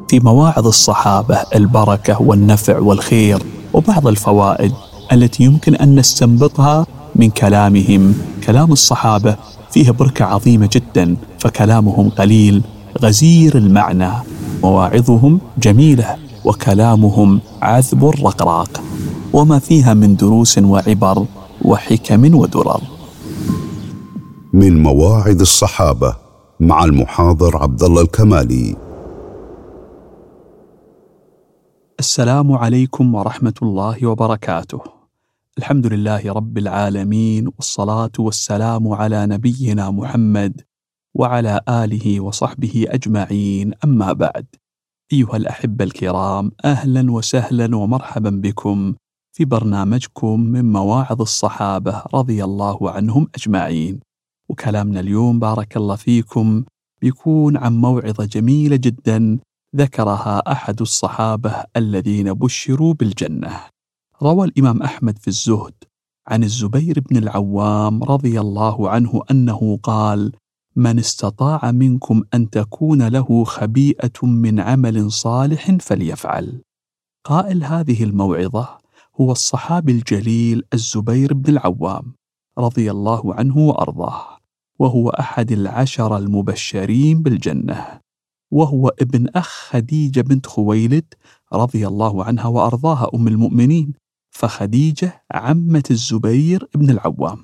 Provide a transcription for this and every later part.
في مواعظ الصحابة البركة والنفع والخير وبعض الفوائد التي يمكن أن نستنبطها من كلامهم. كلام الصحابة فيه بركة عظيمة جدا، فكلامهم قليل غزير المعنى، مواعظهم جميلة وكلامهم عذب رقراق، وما فيها من دروس وعبر وحكم ودرر. من مواعظ الصحابة مع المحاضر عبد الله الكمالي. السلام عليكم ورحمة الله وبركاته. الحمد لله رب العالمين، والصلاة والسلام على نبينا محمد وعلى آله وصحبه أجمعين، أما بعد. أيها الأحبة الكرام، أهلا وسهلا ومرحبا بكم في برنامجكم من مواعظ الصحابة رضي الله عنهم أجمعين. وكلامنا اليوم بارك الله فيكم بيكون عن موعظة جميلة جدا ذكرها أحد الصحابة الذين بشروا بالجنة. روى الإمام أحمد في الزهد عن الزبير بن العوام رضي الله عنه أنه قال: من استطاع منكم أن تكون له خبيئة من عمل صالح فليفعل. قائل هذه الموعظة هو الصحابي الجليل الزبير بن العوام رضي الله عنه وأرضاه، وهو أحد العشر المبشرين بالجنة، وهو ابن أخ خديجة بنت خويلد رضي الله عنها وأرضاها أم المؤمنين، فخديجة عمة الزبير بن العوام،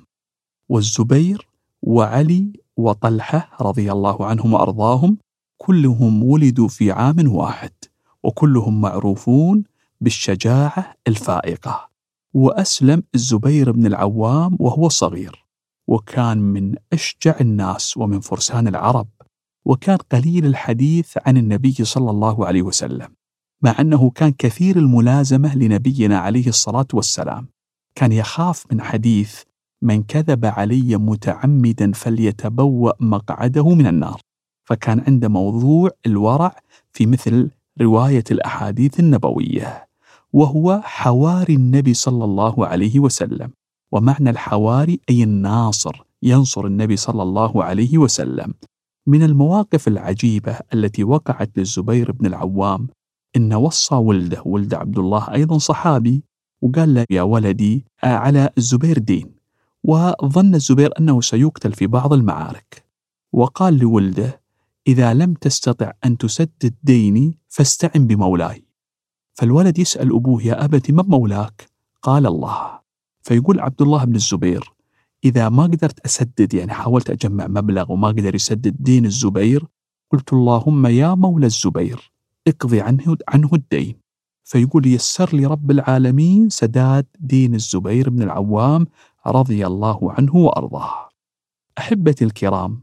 والزبير وعلي وطلحة رضي الله عنهم وأرضاهم كلهم ولدوا في عام واحد، وكلهم معروفون بالشجاعة الفائقة. وأسلم الزبير بن العوام وهو صغير، وكان من أشجع الناس ومن فرسان العرب، وكان قليل الحديث عن النبي صلى الله عليه وسلم، مع أنه كان كثير الملازمة لنبينا عليه الصلاة والسلام. كان يخاف من حديث: من كذب علي متعمدا فليتبوأ مقعده من النار. فكان عنده موضوع الورع في مثل رواية الأحاديث النبوية، وهو حواري النبي صلى الله عليه وسلم. ومعنى الحواري أي الناصر، ينصر النبي صلى الله عليه وسلم. من المواقف العجيبة التي وقعت للزبير بن العوام إن وصى ولد عبد الله أيضا صحابي، وقال له: يا ولدي، على الزبير دين. وظن الزبير أنه سيقتل في بعض المعارك، وقال لولده: إذا لم تستطع أن تسدد ديني فاستعن بمولاي. فالولد يسأل أبوه: يا أبت، من مولاك؟ قال: الله. فيقول عبد الله بن الزبير: إذا ما قدرت أسدد، يعني حاولت أجمع مبلغ وما قدر يسدد دين الزبير، قلت: اللهم يا مولى الزبير اقضي عنه الدين. فيقول: يسر لي رب العالمين سداد دين الزبير بن العوام رضي الله عنه وأرضاه. أحبتي الكرام،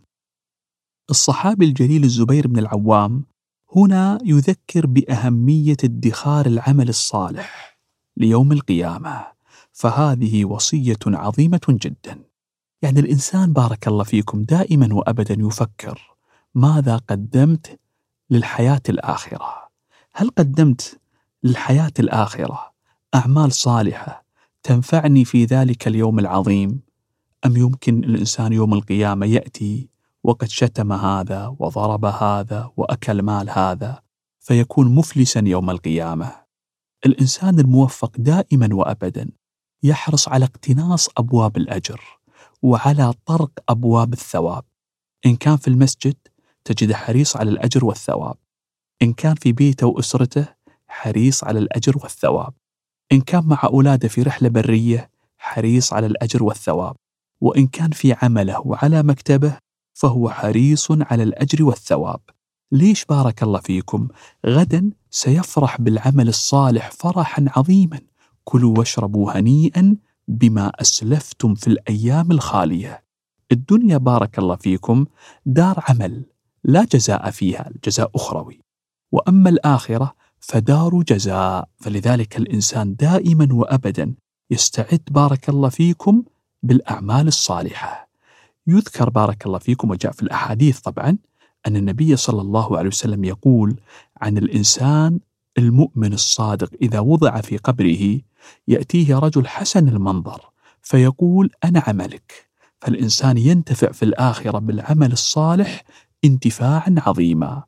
الصحابي الجليل الزبير بن العوام هنا يذكر بأهمية ادخار العمل الصالح ليوم القيامة، فهذه وصية عظيمة جدا. يعني الإنسان بارك الله فيكم دائما وأبدا يفكر: ماذا قدمت للحياة الآخرة؟ هل قدمت للحياة الآخرة أعمال صالحة تنفعني في ذلك اليوم العظيم؟ أم يمكن الإنسان يوم القيامة يأتي وقد شتم هذا وضرب هذا وأكل مال هذا فيكون مفلسا يوم القيامة؟ الإنسان الموفق دائما وأبدا يحرص على اقتناص أبواب الأجر وعلى طرق أبواب الثواب. إن كان في المسجد تجد حريص على الأجر والثواب، إن كان في بيته وأسرته حريص على الأجر والثواب، إن كان مع أولاده في رحلة برية حريص على الأجر والثواب، وإن كان في عمله وعلى مكتبه فهو حريص على الأجر والثواب. ليش بارك الله فيكم؟ غدا سيفرح بالعمل الصالح فرحا عظيما. كلوا واشربوا هنيئا بما أسلفتم في الأيام الخالية. الدنيا بارك الله فيكم دار عمل لا جزاء فيها، الجزاء أخروي، وأما الآخرة فدار جزاء. فلذلك الإنسان دائما وأبدا يستعد بارك الله فيكم بالأعمال الصالحة. يذكر بارك الله فيكم وجاء في الأحاديث طبعا أن النبي صلى الله عليه وسلم يقول عن الإنسان المؤمن الصادق: إذا وضع في قبره يأتيه رجل حسن المنظر فيقول: أنا عملك. فالإنسان ينتفع في الآخرة بالعمل الصالح انتفاعا عظيما.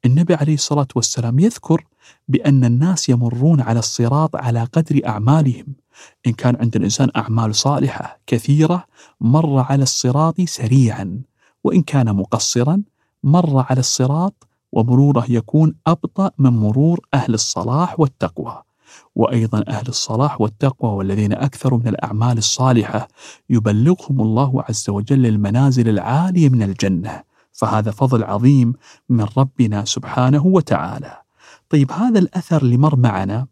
النبي عليه الصلاة والسلام يذكر بأن الناس يمرون على الصراط على قدر أعمالهم. إن كان عند الإنسان أعمال صالحة كثيرة مر على الصراط سريعا، وإن كان مقصرا مر على الصراط ومروره يكون أبطأ من مرور أهل الصلاح والتقوى. وأيضا أهل الصلاح والتقوى والذين أكثروا من الأعمال الصالحة يبلغهم الله عز وجل المنازل العالية من الجنة، فهذا فضل عظيم من ربنا سبحانه وتعالى. طيب، هذا الأثر اللي مر معنا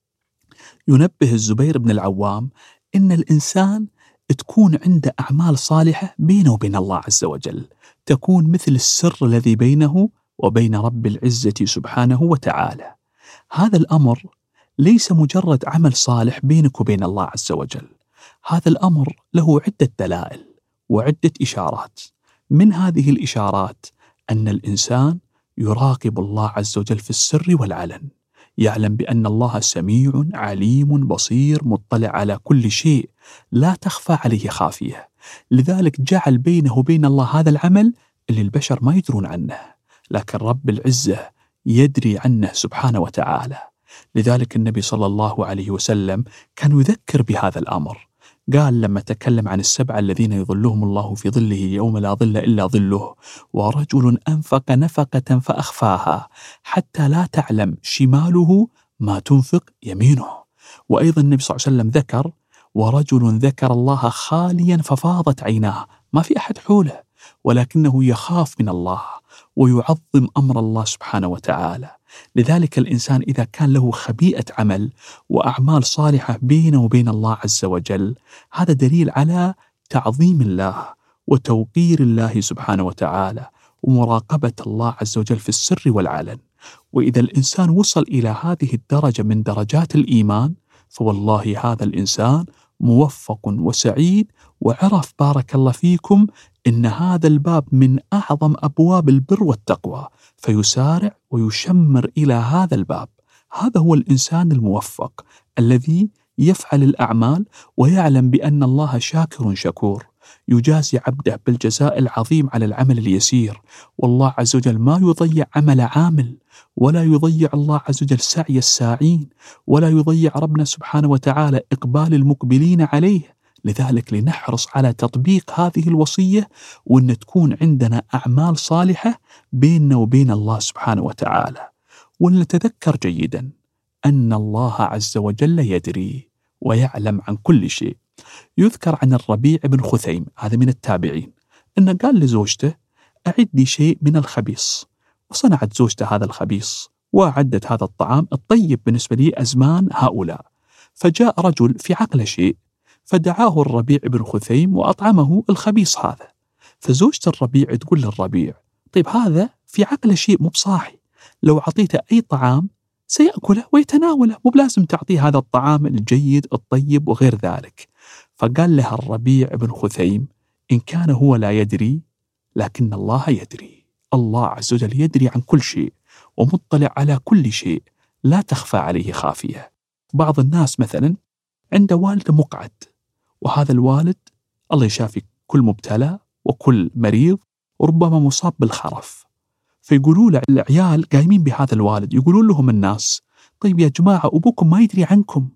ينبه الزبير بن العوام إن الإنسان تكون عنده أعمال صالحة بينه وبين الله عز وجل، تكون مثل السر الذي بينه وبين رب العزة سبحانه وتعالى. هذا الأمر ليس مجرد عمل صالح بينك وبين الله عز وجل، هذا الأمر له عدة دلائل وعدة إشارات. من هذه الإشارات أن الإنسان يراقب الله عز وجل في السر والعلن، يعلم بأن الله سميع عليم بصير مطلع على كل شيء، لا تخفى عليه خافية. لذلك جعل بينه وبين الله هذا العمل اللي البشر ما يدرون عنه، لكن رب العزة يدري عنه سبحانه وتعالى. لذلك النبي صلى الله عليه وسلم كان يذكر بهذا الأمر، قال لما تكلم عن السبعة الذين يظلهم الله في ظله يوم لا ظل إلا ظله: ورجل أنفق نفقة فأخفاها حتى لا تعلم شماله ما تنفق يمينه. وأيضا النبي صلى الله عليه وسلم ذكر: ورجل ذكر الله خاليا ففاضت عيناه، ما في أحد حوله ولكنه يخاف من الله ويعظم أمر الله سبحانه وتعالى. لذلك الإنسان إذا كان له خبيئة عمل وأعمال صالحة بينه وبين الله عز وجل، هذا دليل على تعظيم الله وتوقير الله سبحانه وتعالى ومراقبة الله عز وجل في السر والعلن. وإذا الإنسان وصل إلى هذه الدرجة من درجات الإيمان، فوالله هذا الإنسان موفق وسعيد، وعرف بارك الله فيكم إن هذا الباب من أعظم أبواب البر والتقوى، فيسارع ويشمر إلى هذا الباب. هذا هو الإنسان الموفق الذي يفعل الأعمال ويعلم بأن الله شاكر شكور، يجازي عبده بالجزاء العظيم على العمل اليسير. والله عز وجل ما يضيع عمل عامل، ولا يضيع الله عز وجل سعي الساعين، ولا يضيع ربنا سبحانه وتعالى إقبال المقبلين عليه. لذلك لنحرص على تطبيق هذه الوصية، وأن تكون عندنا أعمال صالحة بيننا وبين الله سبحانه وتعالى. ولنتذكر جيدا أن الله عز وجل يدري ويعلم عن كل شيء. يذكر عن الربيع بن خثيم، هذا من التابعين، أنه قال لزوجته: أعد لي شيء من الخبيص. وصنعت زوجته هذا الخبيص وأعدت هذا الطعام الطيب بالنسبة لي أزمان هؤلاء. فجاء رجل في عقله شيء فدعاه الربيع بن خثيم وأطعمه الخبيص هذا. فزوجة الربيع تقول للربيع: طيب هذا في عقله شيء مو بصاحي، لو أعطيته أي طعام سيأكله ويتناوله، مو بلازم تعطيه هذا الطعام الجيد الطيب وغير ذلك. فقال لها الربيع بن خثيم: إن كان هو لا يدري لكن الله يدري. الله عز وجل يدري عن كل شيء ومطلع على كل شيء، لا تخفى عليه خافية. بعض الناس مثلا عنده والد مقعد، وهذا الوالد الله يشافي كل مبتلى وكل مريض وربما مصاب بالخرف، فيقولوا له العيال قايمين بهذا الوالد، يقولون لهم الناس: طيب يا جماعة أبوكم ما يدري عنكم،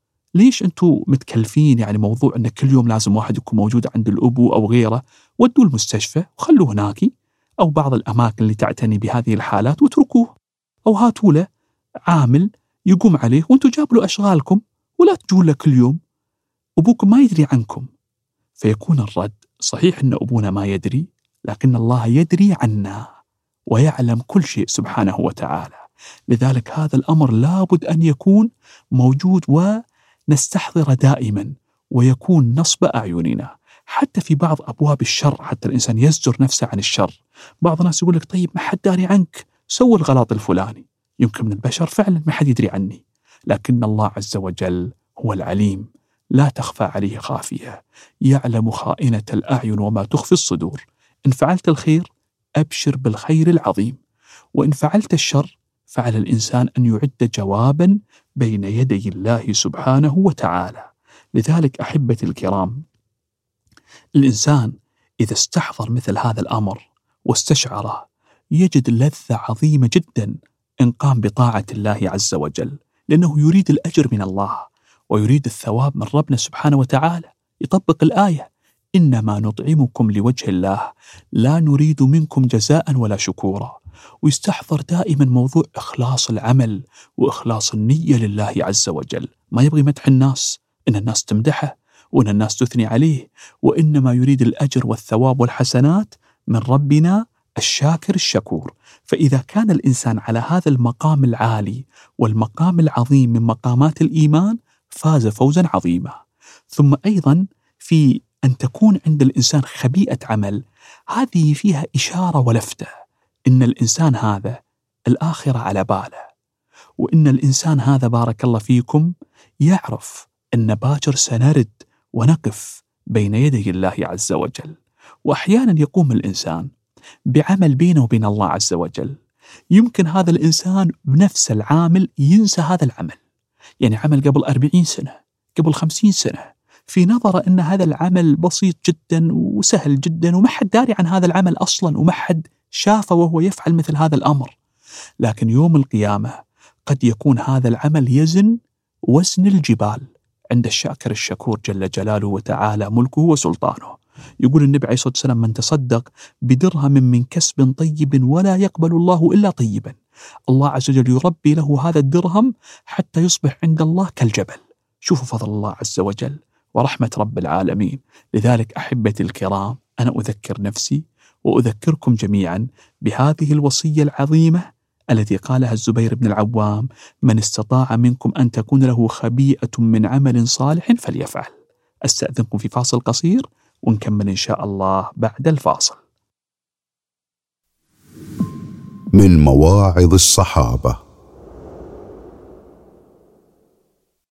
ليش أنتم متكلفين يعني موضوع أن كل يوم لازم واحد يكون موجود عند الأبو أو غيره؟ ودوا المستشفى وخلوه هناك أو بعض الأماكن اللي تعتني بهذه الحالات واتركوه، أو هاتوا له عامل يقوم عليه وأنتم جابوا له أشغالكم، ولا تجون له كل يوم، أبوكم ما يدري عنكم. فيكون الرد: صحيح أن أبونا ما يدري، لكن الله يدري عنا ويعلم كل شيء سبحانه وتعالى. لذلك هذا الأمر لابد أن يكون موجود ونستحضر دائما، ويكون نصب أعيننا. حتى في بعض أبواب الشر، حتى الإنسان يزجر نفسه عن الشر، بعض الناس يقول لك: طيب ما حد داري عنك، سوي الغلط الفلاني. يمكن من البشر فعلا ما حد يدري عني، لكن الله عز وجل هو العليم، لا تخفى عليه خافية، يعلم خائنة الأعين وما تخفي الصدور. إن فعلت الخير أبشر بالخير العظيم، وإن فعلت الشر فعلى الإنسان أن يعد جوابا بين يدي الله سبحانه وتعالى. لذلك أحبتي الكرام، الإنسان إذا استحضر مثل هذا الأمر واستشعره يجد لذة عظيمة جدا إن قام بطاعة الله عز وجل، لأنه يريد الأجر من الله ويريد الثواب من ربنا سبحانه وتعالى. يطبق الآية: إنما نطعمكم لوجه الله لا نريد منكم جزاء ولا شكورا. ويستحضر دائما موضوع إخلاص العمل وإخلاص النية لله عز وجل. ما يبغي مدح الناس، إن الناس تمدحه وإن الناس تثني عليه، وإنما يريد الأجر والثواب والحسنات من ربنا الشاكر الشكور. فإذا كان الإنسان على هذا المقام العالي والمقام العظيم من مقامات الإيمان فاز فوزا عظيما. ثم أيضا في أن تكون عند الإنسان خبيئة عمل، هذه فيها إشارة ولفتة إن الإنسان هذا الآخرة على باله، وإن الإنسان هذا بارك الله فيكم يعرف أن باكر سنرد ونقف بين يدي الله عز وجل. وأحيانا يقوم الإنسان بعمل بينه وبين الله عز وجل، يمكن هذا الإنسان بنفس العامل ينسى هذا العمل، يعني عمل قبل 40 سنة قبل 50 سنة، في نظره أن هذا العمل بسيط جدا وسهل جدا وما حد داري عن هذا العمل أصلا وما حد شافه وهو يفعل مثل هذا الأمر. لكن يوم القيامة قد يكون هذا العمل يزن وزن الجبال عند الشاكر الشكور جل جلاله وتعالى ملكه وسلطانه. يقول النبي عليه الصلاة والسلام: من تصدق بدرهم من كسب طيب ولا يقبل الله إلا طيبا، الله عز وجل يربي له هذا الدرهم حتى يصبح عند الله كالجبل. شوفوا فضل الله عز وجل ورحمة رب العالمين. لذلك أحبتي الكرام، أنا أذكر نفسي وأذكركم جميعا بهذه الوصية العظيمة التي قالها الزبير بن العوام: من استطاع منكم أن تكون له خبيئة من عمل صالح فليفعل. أستأذنكم في فاصل قصير ونكمل إن شاء الله بعد الفاصل. من مواعظ الصحابة.